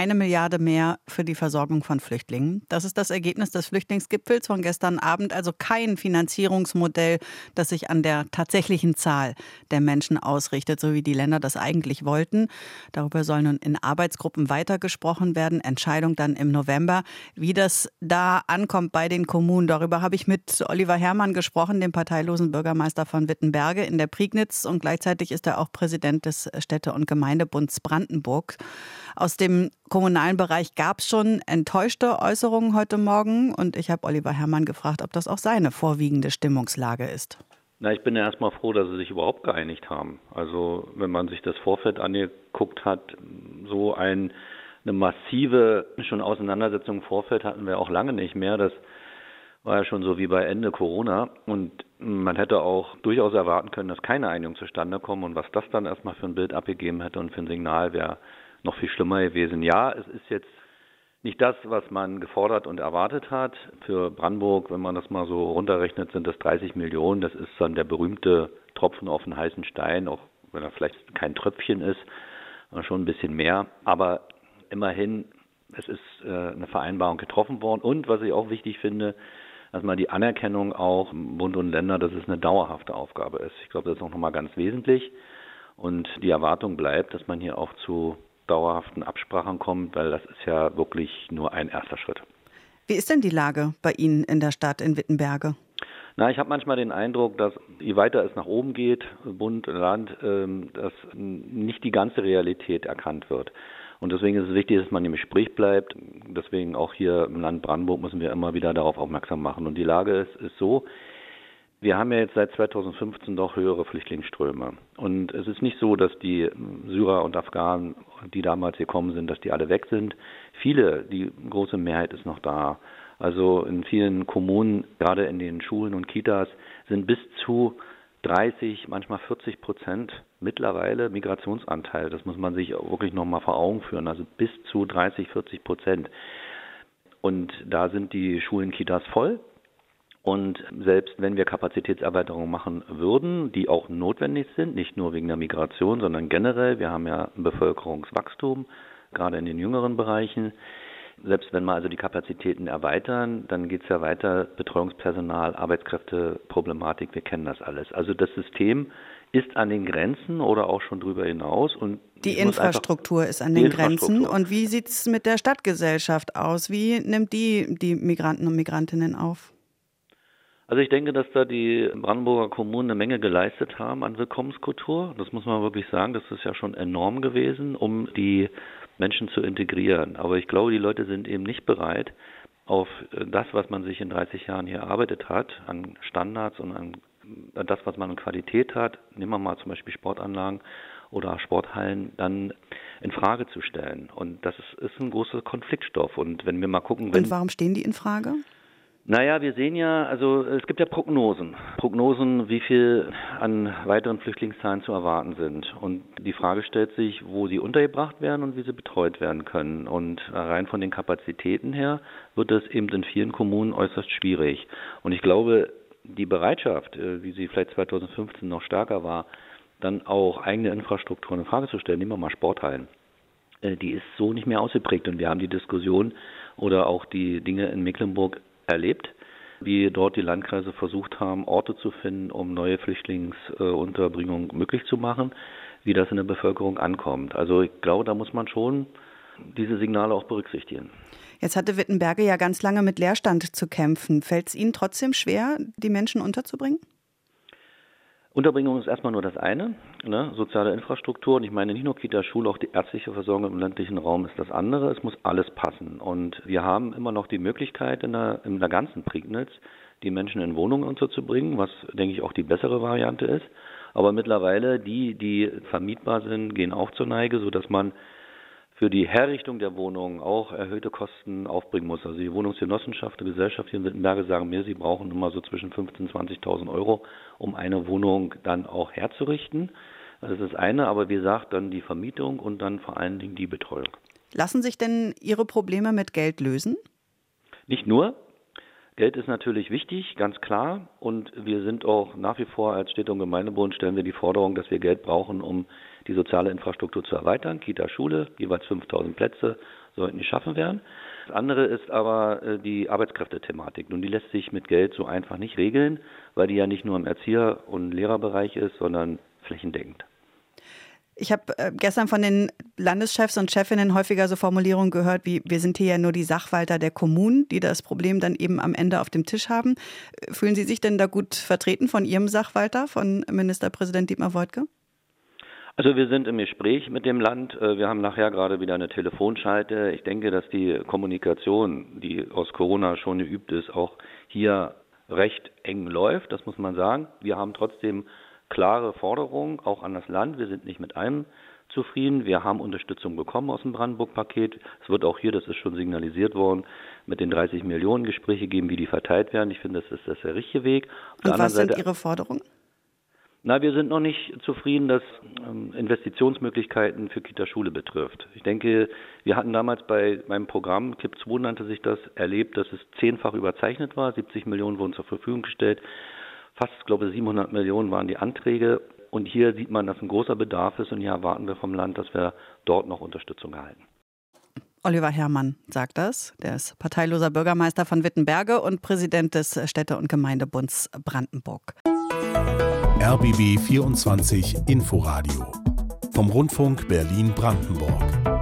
1 Milliarde mehr für die Versorgung von Flüchtlingen. Das ist das Ergebnis des Flüchtlingsgipfels von gestern Abend. Also kein Finanzierungsmodell, das sich an der tatsächlichen Zahl der Menschen ausrichtet, so wie die Länder das eigentlich wollten. Darüber soll nun in Arbeitsgruppen weitergesprochen werden. Entscheidung dann im November. Wie das da ankommt bei den Kommunen, darüber habe ich mit Oliver Herrmann gesprochen, dem parteilosen Bürgermeister von Wittenberge in der Prignitz. Und gleichzeitig ist er auch Präsident des Städte- und Gemeindebunds Brandenburg. Aus dem kommunalen Bereich gab es schon enttäuschte Äußerungen heute Morgen. Und ich habe Oliver Herrmann gefragt, ob das auch seine vorwiegende Stimmungslage ist. Na, ich bin ja erstmal froh, dass sie sich überhaupt geeinigt haben. Also wenn man sich das Vorfeld angeguckt hat, so eine massive schon Auseinandersetzung im Vorfeld hatten wir auch lange nicht mehr. Das war ja schon so wie bei Ende Corona. Und man hätte auch durchaus erwarten können, dass keine Einigung zustande kommt. Und was das dann erstmal für ein Bild abgegeben hätte und für ein Signal, wäre noch viel schlimmer gewesen. Ja, es ist jetzt nicht das, was man gefordert und erwartet hat. Für Brandenburg, wenn man das mal so runterrechnet, sind das 30 Millionen. Das ist dann der berühmte Tropfen auf den heißen Stein, auch wenn er vielleicht kein Tröpfchen ist, sondern schon ein bisschen mehr. Aber immerhin, es ist eine Vereinbarung getroffen worden. Und was ich auch wichtig finde, dass man die Anerkennung auch Bund und Länder, dass es eine dauerhafte Aufgabe ist. Ich glaube, das ist auch nochmal ganz wesentlich. Und die Erwartung bleibt, dass man hier auch zu dauerhaften Absprachen kommt, weil das ist ja wirklich nur ein erster Schritt. Wie ist denn die Lage bei Ihnen in der Stadt in Wittenberge? Na, ich habe manchmal den Eindruck, dass je weiter es nach oben geht, Bund, Land, dass nicht die ganze Realität erkannt wird. Und deswegen ist es wichtig, dass man im Gespräch bleibt. Deswegen auch hier im Land Brandenburg müssen wir immer wieder darauf aufmerksam machen. Und die Lage ist so, wir haben ja jetzt seit 2015 doch höhere Flüchtlingsströme. Und es ist nicht so, dass die Syrer und Afghanen, die damals gekommen sind, dass die alle weg sind. Viele, die große Mehrheit ist noch da. Also in vielen Kommunen, gerade in den Schulen und Kitas, sind bis zu 30, manchmal 40% mittlerweile Migrationsanteil. Das muss man sich wirklich nochmal vor Augen führen. Also bis zu 30-40%. Und da sind die Schulen, Kitas voll. Und selbst wenn wir Kapazitätserweiterungen machen würden, die auch notwendig sind, nicht nur wegen der Migration, sondern generell, wir haben ja ein Bevölkerungswachstum, gerade in den jüngeren Bereichen. Selbst wenn wir also die Kapazitäten erweitern, dann geht es ja weiter, Betreuungspersonal, Arbeitskräfteproblematik, wir kennen das alles. Also das System ist an den Grenzen oder auch schon drüber hinaus. Und die Infrastruktur ist an den Grenzen. Und wie sieht es mit der Stadtgesellschaft aus? Wie nimmt die Migranten und Migrantinnen auf? Also ich denke, dass da die Brandenburger Kommunen eine Menge geleistet haben an Willkommenskultur. Das muss man wirklich sagen, das ist ja schon enorm gewesen, um die Menschen zu integrieren. Aber ich glaube, die Leute sind eben nicht bereit, auf das, was man sich in 30 Jahren hier erarbeitet hat, an Standards und an das, was man an Qualität hat, nehmen wir mal zum Beispiel Sportanlagen oder Sporthallen, dann in Frage zu stellen. Und das ist ein großer Konfliktstoff. Und wenn wir mal gucken... Und warum stehen die in Frage? Naja, wir sehen ja, also es gibt ja Prognosen, wie viel an weiteren Flüchtlingszahlen zu erwarten sind. Und die Frage stellt sich, wo sie untergebracht werden und wie sie betreut werden können. Und rein von den Kapazitäten her wird es eben in vielen Kommunen äußerst schwierig. Und ich glaube, die Bereitschaft, wie sie vielleicht 2015 noch stärker war, dann auch eigene Infrastrukturen in Frage zu stellen, nehmen wir mal Sporthallen, die ist so nicht mehr ausgeprägt. Und wir haben die Diskussion oder auch die Dinge in Mecklenburg erlebt, wie dort die Landkreise versucht haben, Orte zu finden, um neue Flüchtlingsunterbringung möglich zu machen, wie das in der Bevölkerung ankommt. Also ich glaube, da muss man schon diese Signale auch berücksichtigen. Jetzt hatte Wittenberge ja ganz lange mit Leerstand zu kämpfen. Fällt es Ihnen trotzdem schwer, die Menschen unterzubringen? Unterbringung ist erstmal nur das eine, soziale Infrastruktur. Und ich meine nicht nur Kita, Schule, auch die ärztliche Versorgung im ländlichen Raum ist das andere. Es muss alles passen. Und wir haben immer noch die Möglichkeit, in der ganzen Prignitz die Menschen in Wohnungen unterzubringen, was, denke ich, auch die bessere Variante ist. Aber mittlerweile, die vermietbar sind, gehen auch zur Neige, sodass man für die Herrichtung der Wohnungen auch erhöhte Kosten aufbringen muss. Also die Wohnungsgenossenschaft, die Gesellschaft hier in Wittenberge sagen mir, sie brauchen immer so zwischen 15.000 und 20.000 Euro, um eine Wohnung dann auch herzurichten. Das ist das eine, aber wie gesagt, dann die Vermietung und dann vor allen Dingen die Betreuung. Lassen sich denn Ihre Probleme mit Geld lösen? Nicht nur. Geld ist natürlich wichtig, ganz klar. Und wir sind auch nach wie vor als Städte- und Gemeindebund stellen wir die Forderung, dass wir Geld brauchen, um die soziale Infrastruktur zu erweitern. Kita, Schule, jeweils 5.000 Plätze sollten geschaffen werden. Das andere ist aber die Arbeitskräftethematik. Nun, die lässt sich mit Geld so einfach nicht regeln, weil die ja nicht nur im Erzieher- und Lehrerbereich ist, sondern flächendeckend. Ich habe gestern von den Landeschefs und Chefinnen häufiger so Formulierungen gehört wie, wir sind hier ja nur die Sachwalter der Kommunen, die das Problem dann eben am Ende auf dem Tisch haben. Fühlen Sie sich denn da gut vertreten von Ihrem Sachwalter, von Ministerpräsident Dietmar Woidke? Also wir sind im Gespräch mit dem Land. Wir haben nachher gerade wieder eine Telefonschalte. Ich denke, dass die Kommunikation, die aus Corona schon geübt ist, auch hier recht eng läuft. Das muss man sagen. Wir haben trotzdem klare Forderungen, auch an das Land. Wir sind nicht mit allem zufrieden. Wir haben Unterstützung bekommen aus dem Brandenburg-Paket. Es wird auch hier, das ist schon signalisiert worden, mit den 30 Millionen Gespräche geben, wie die verteilt werden. Ich finde, das ist der richtige Weg. Und was sind Ihre Forderungen? Wir sind noch nicht zufrieden, dass Investitionsmöglichkeiten für Kita-Schule betrifft. Ich denke, wir hatten damals bei meinem Programm, KIP 2 nannte sich das, erlebt, dass es 10-fach überzeichnet war. 70 Millionen wurden zur Verfügung gestellt. Fast, glaube ich, 700 Millionen waren die Anträge. Und hier sieht man, dass ein großer Bedarf ist. Und hier erwarten wir vom Land, dass wir dort noch Unterstützung erhalten. Oliver Herrmann sagt das. Der ist parteiloser Bürgermeister von Wittenberge und Präsident des Städte- und Gemeindebunds Brandenburg. RBB 24 Inforadio vom Rundfunk Berlin-Brandenburg.